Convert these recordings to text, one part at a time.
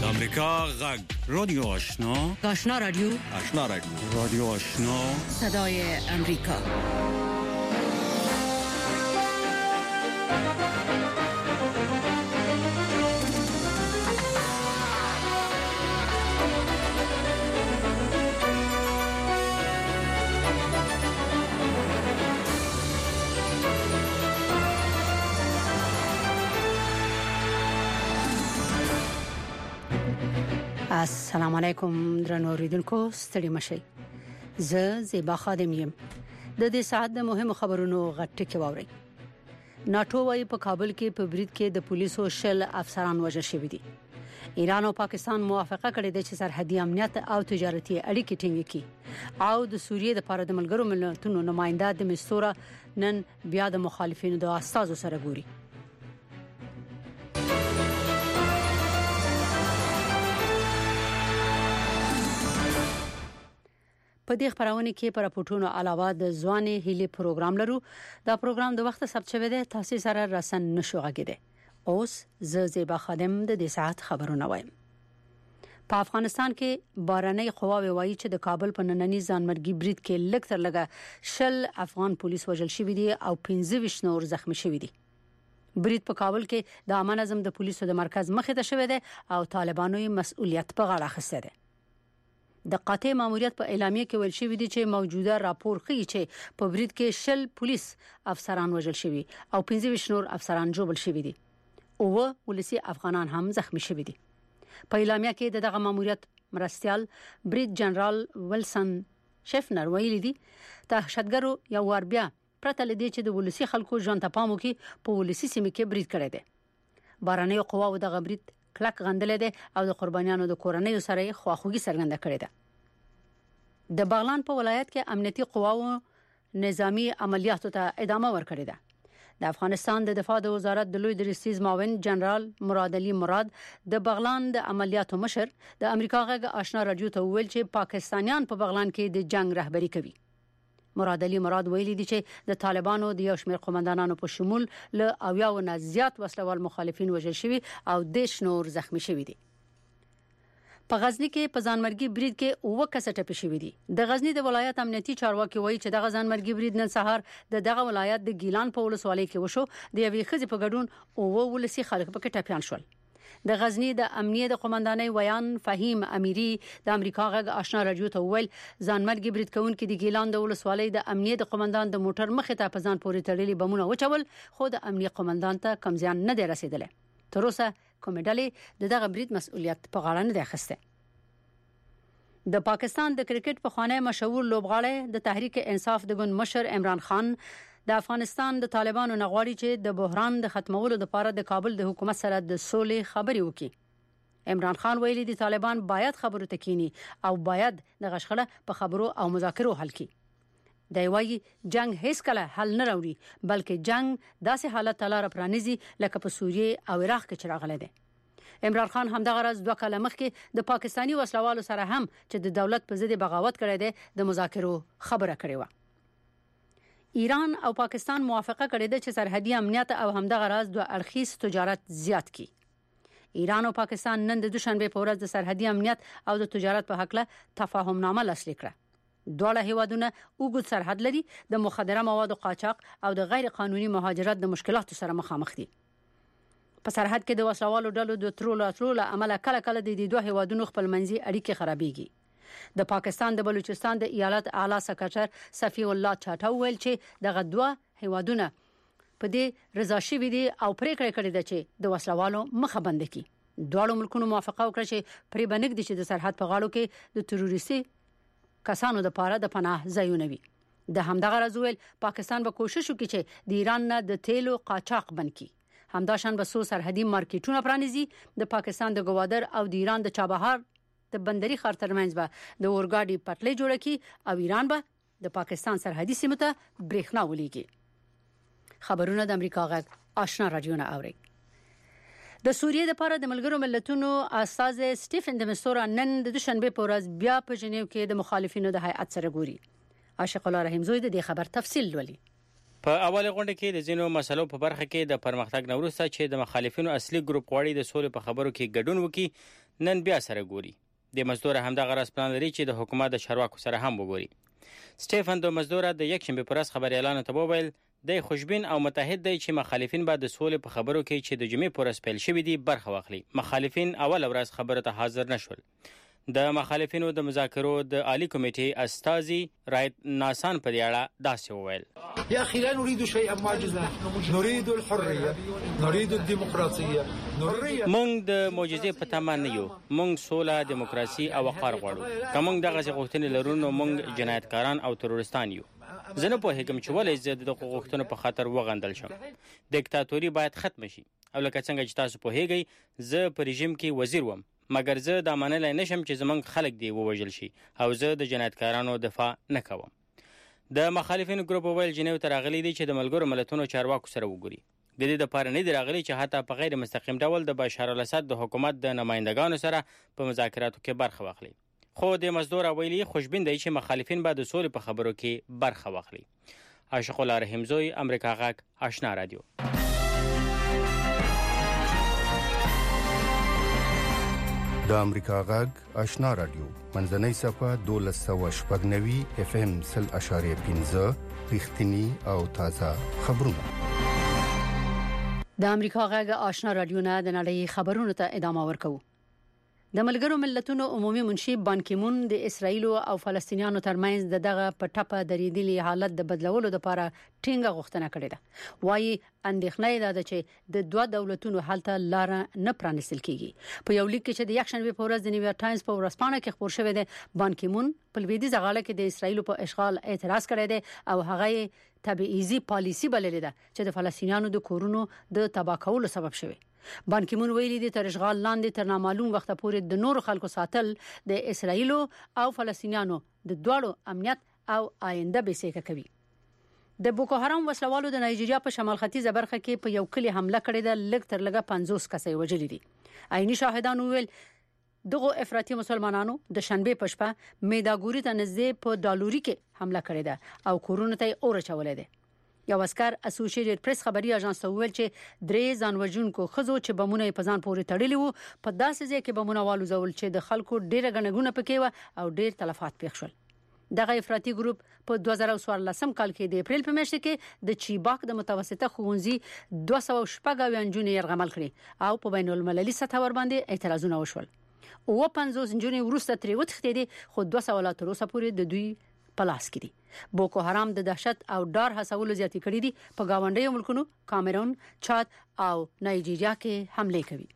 امریکا غږ رادیو آشنا رادیو رادیو آشنا صدای امریکا. السلام علیکم درنو اوریدونکو، ستړي مشئ. زه زیبا خادم یم. د دې ساعت د مهمو خبرونو غټه واورئ. ناتو وايي په کابل کې په برید کې د پولیسو شل افسران وژل شوي دي. ایران او پاکستان موافقه کړې ده چې سرحدي امنیت او تجارتي اړیکې ټینګ کړي او د سوریې د لپاره د ملګرو ملتونو نماینده د مستورا نن بیا د مخالفینو د استازو سره ګوري. په دې خبرونه کې پر راپورټونو علاوه د ځواني هلي پروګرام لرو. دا پروګرام د وخت ثبت شوی دی، تاسو سره رسن نشو غږیده. اوس زه زیبا خادم د دې ساعت خبرونه وایم. په افغانستان کې بارنۍ قواوی وایي چې د کابل په نننی ځانمرګي برید کې لږ تر لږه شل افغان پولیس وژل شوی دي او 15 نور زخمی شوی دي. برید په کابل کې د امن اعظم د پولیسو د مرکز مخې ته شوی دی او طالبانو یې مسؤلیت په غاړه اخیسته ده. د قاطع ماموریت په اعلامیه کې ویل شوی دی چې موجوده راپور ښیي چې په برید کې شل پولیس افسران وژل شوی او 15 نور افسران جوړل شوی دي او ولسی افغانان هم زخمی شوی دي. په اعلامیه کې دغه ماموریت مرستيال برید جنرال ویلسن شفنر ویلي دي دهشتګرو یو ور بیا پرته لدی چې د ولسی خلکو ژوند ته پام وکړي په ولسی سیمه کې برید کړی دی. بارنۍ قواو دغه برید کلک غندلې ده او د قربانیانو د کورنۍ سره خواخوږي څرګنده کړې ده. د بغلان په ولایت کې امنیتي قواو نظامی عملیاتو ته ادامه ورکړې ده. د افغانستان د دفاع د وزارت د لوی درسیز معاون جنرال مراد علي مراد د بغلان د عملیاتو مشر د امریکا غږ آشنا رادیو ته ویل چې پاکستانیان په بغلان کې د جنگ رهبری کوي. مراد علي مراد ویلي دي چې د طالبانو د یو شمېر قومندانانو په شمول له 80 نه زیات وسلوال مخالفین وژل شوي او 10 نور زخمی شوي دي. په غزنی کې په ځانمرګي برید کې 9 کسه ټپي شوي دي. د غزنی د ولایت امنیتي چارواکي وایي چې دغه ځانمرګي برید نن سهار دغه ولایت د ګیلان په ولسوالۍ کې وشو. د یوې ښځې په ګډون او ولسی خلک پکې ټپيان شول. د غزنی د امنیه د قومندانۍ ویان فهیم امیری د امریکا غږ آشنا رادیو ته ویل ځانمرګي برید کوونکي د ګیلان د ولسوالۍ د امنیه د قومندان د موټر مخې ته په ځان پورې تړلي بمونه وچول، خو د امنیه قومندان ته کم زیان نه دی رسیدلی. تر اوسه کومې ډلې دغه برید مسؤلیت په غاړه نه دی اخیستی. د پاکستان د کرکټ پخوانی مشهور لوبغاړی د تحریک انصاف د ګوند مشر عمران خان د افغانستان د طالبانو نغواړي چې د بحران د ختمولو لپاره د کابل د حکومت سره د سولې خبري وکړي. عمران خان ویلي دي طالبان باید خبرو تکینی او باید د غشخله په خبرو او مذاکرو حل کړي. دی وايي جنگ هیڅ کله حل نه راوړي، بلکې جنگ داسې حالت تلاره پرانیزي لکه په سوریه او عراق کې چې راغلی دی. عمران خان همدغه راز 2 کاله مخکې د پاکستانی وسلوالو سره هم چې د دولت په ضد بغاوت کړی دی د مذاکرو خبره کړې و. ایران او پاکستان موافقه کړې ده چې سرحدي امنیت او همدغه راز 2 اړخیز تجارت زیات کړي. ایران او پاکستان نن د دوشنبه په ورځ د سرحدي امنیت او د تجارت په حق له تفاهمنامه لاسلیک کړه. دواړه هیوادونه اوږد سرحد لري، د مخدره موادو قاچاق او د غیر قانوني مهاجرت د مشکلاتو سره مخامخ دي. په سرحد کې د وسلوالو ډلو د ترول عمله کله کله د 2 هیوادونو خپل منځي اړیکې خرابېږي. د پاکستان د بلوچستان د ایالت اعلی سکرټر صفی الله چاټو ویل چې دغه 2 هیوادونه په دې رضا شوي دي او پریکړه کړې ده چې د وسلوالو مخه بند کړي. دواړو ملکونو موافقه وکړه چې پرې بنګ دي چې د سرحد په غاړو کې د تروریستي کسانو د پاره د پناه ځایونه وي. د همدغه رازویل پاکستان به کوشش وکړي چې د ایران نه د تیلو قاچاق بند کړي. همداشان به سو سرحدي مارکیټونه پرانیزي. د پاکستان د ګوادر او د ایران د چابهار د بندري خار ترمنځ به د اورګاډي پټلۍ جوړه کړي او ایران به د پاکستان سرحدي سیمو ته برېښنا ولېږي. خبرونه د امریکا غږ آشنا رادیو نه اوري. د سوریې لپاره د ملګرو ملتونو استاذ سټیفن د مستورا نن د دوشنبه په ورځ بیا په جنیو کې د مخالفینو د هیئت سره ګوري. عاشق الله رحیم زوی د دې خبر تفصیل ولي. په اوله غونډه کې د ځینو مسلو په برخه کې د پرمختګ نوروسته چې د مخالفینو اصلي ګروپ غواړي د سولې په خبرو کې ګډون وکړي، نن بیا سره ګوري. د مزدور همدغه راز پلان لري چې د حکومت د چارواکو سره هم وګوري. سټيفن دو مزدور د یکشنبه پر ورځ خبريالانو ته وویل د خوشبین او متحد دی چې مخالفین به د سولې په خبرو کې چې د جمعې پر ورځ پیل شوې دي برخه واخلي. مخالفین اول ورځ خبره ته حاضر نشول. د مخالفینو د مذاکرو د عالی کمیټې استازي رایت ناسان په اړه داسې وویل: يا اخي لا نريد شيئا معجزا، نريد الحريه، نريد الديمقراطيه، موږ د معجزې په تمه نه یو. موږ سوله، دیموکراسي او وقار غواړو. که موږ دغه غوښتنې لرو نو موږ جنایتکاران او تروریستان یو. زه نه پوهېږم چې ولې زه د غوښتنو په خاطر وغندل شم. دیکتاتوري باید ختم شي او لکه څنګه چې تاسو پوهېږئ زه په رژیم کې وزیر وم، مګر زه دا منلای نشم چې زمونږ خلک دی ووژل شي او زه د جنایتکارانو دفاع نه کوم. د مخالفینو ګروپ ویل جنیو ته راغلي دي چې د ملګرو ملتونو چارواکو سره وګوري. د دې لپاره نه دی راغلي چې حتی په غیر مستقیم ډول د بشار الاسد د حکومت د نمائندګانو سره په مذاکراتو کې برخه واخلي. خو د مزدور ویلي خوشبین دی چې مخالفین به د سولې په خبرو کې برخه واخلي. عاشق الله رحیمزوی، امریکا غږ، آشنا رادیو. د امریکا غږ آشنا رادیو منځنۍ صفه 1290 FM 0.5 رښتینی او تازه خبرونه. د امریکا غږ آشنا رادیو نه د نړۍ خبرونو ته ادامه ورکوي. د ملګرو ملتونو عمومي منشي بان کی مون د اسرایل او فلسطینیانو ترمنځ دغه پټپه دریدلي حالت د بدلولو لپاره ټینګه غوښتنه کړې ده. وايي اندېښنه ده چې د دوه دولتونو حل ته لار نه پرانستل کیږي. په یو لیک کې چې د یکشنبه په ورځ د نیویارک ټایمز په ورځپاڼه کې خبر شوی دی، بان کی مون په لویدیځ غاړه کې د اسرایل په اشغال اعتراض کړی دی او هغه تبعیضي پالیسی بللې ده چې د فلسطینیانو د کورونو د تباہ کولو سبب شوی. بان کی مون ویلي دي تر اشغال لاندې تر نامعلوم وخت پورې د نورو خلکو ساتل د اسرایل او فلسطینیانو د دواړو امنیت او آینده بسیکه کوي. د بوکو حرام وسلوالو د نایجیریا په شمال ختیځه برخه کې په یو کلی حمله کړې ده. لږ تر لږه 50 کسې وژلي دي. عیني شاهدان ویل دغه افراطي مسلمانانو د شنبه په شپه میداګوري ته نږدې په ډالوري کې حمله کړې ده او کورونه ته اور چولې ده. یو اسکر اسوسییټډ پریس خبري اژانس ویل چې درې ځانوژونکو خزو چې بمونه په ځان پورې تړلي وو په داسې ځای کې بمونه والو زول چې د خلکو ډیره غنګونه پکې و او ډیر تلفات پیښ شول. دغه افراطي ګروپ په 2014 کال کې د اپریل په میاشت کې د چیباک د متوسطه ښوونځي 214 انجونې يرغمل کړې او په بین المللي سطح ور باندې اعتراضونه وشول. او 50 انجونې ورسته ترې وتښتېدې خو 200 لا تر اوسه پورې د دوی پلاس کړي. بوکو حرام د دهشت او ډار هڅولو زیاتې کړې دي. په گاونډیو ملکونو کامرون، چاد او نایجیریا کې حمله کوي.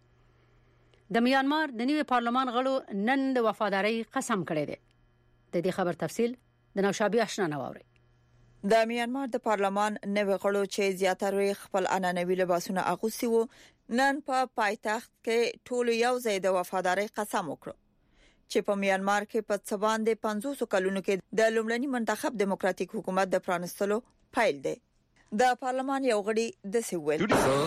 د میانمار د نوي پارلمان غړو نن د وفاداری قسم کړی دی. د دې خبر تفصیل د نوشابه آشنا نواوري. د میانمار د پارلمان نوي غړو چې زیاتره خپل عنعنوي لباسونه اغوستي وو نن په پایتخت کې ټول یو ځای د وفاداری قسم وکړ چې په میانمار کې په څبان د 500 کلونو کې د لومړني منتخب دیموکراتیک حکومت د پرانستلو پایل دی. د پارلمان یو غړي د سویل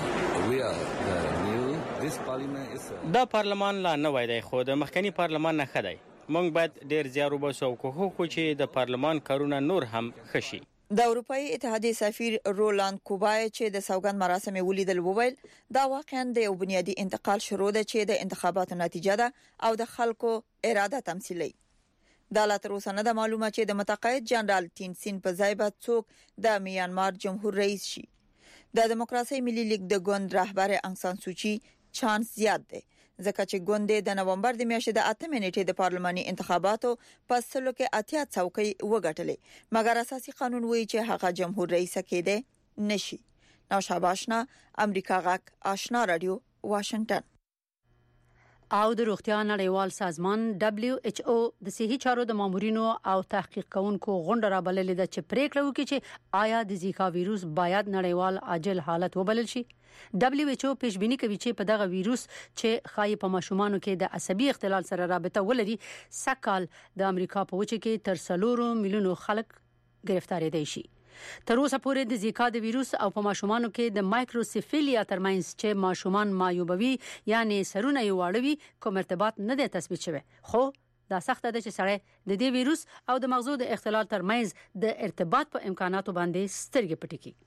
دا پارلمان لا نه وای دی خو د مخکنی پارلمان نه خدای. موږ باید ډیر زیار وباسو کوو چې د پارلمان کارونه نور هم خشي. د اروپאי اتحادیه سفیر رولاند کوبای چې د سوګند مراسم ولیدل وویل دا واقعا د یو بنیادی انتقال شروع ده چې د انتخاباتو نتیجه ده او د خلکو اراده تمثيلي. د لا تر اوسه نه د معلومه چې د متقاعد جنرال تین سین په ځای به څوک د میانمار جمهور رئیس شي. د دیموکراسي ملي لیگ د ګوند رهبر انګ سان سوچي چانس زیات دی ځکه چې ګوند د نومبر د میاشتې د 8 نیټې د پارلماني انتخاباتو په سلو کې 80 څوکۍ وګټلې مګر اساسي قانون وایي چې هغه جمهور رئیس کېده نشي. نوشابه آشنا، امریکا غږ آشنا رادیو، واشنگټن. او د روغتیا نړیوال سازمان WHO د صحي چارو د مامورینو او تحقیق کوونکو غونډه را بللې ده چې پریکړه وکړي چې آیا د زیکا ویروس باید نړیوال عاجل حالت وبلل شي. WHO پیشبینی کوي چې په دغه ویروس چې خای په ماشومانو کې د عصبي اختلال سره رابطه ولري سکهال د امریکا په وچه کې تر 3 میلیونو خلک گرفتار دي شي. تر اوسه پورې د زیکا د ویروس او په ماشومانو کې د مایکروسیفیلیا ترمنځ چې ماشومان مایوبوي یعنی سرونه یې واړوي کوم ارتباط نه دی تثبیت شوی. خو دا سخت ده چې سړی د دې ویروس او د مغزو د اختلال ترمنځ د ارتباط په امکاناتو باندې سترګې پټې کړي.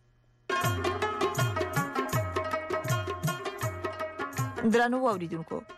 درنو اوریدونکو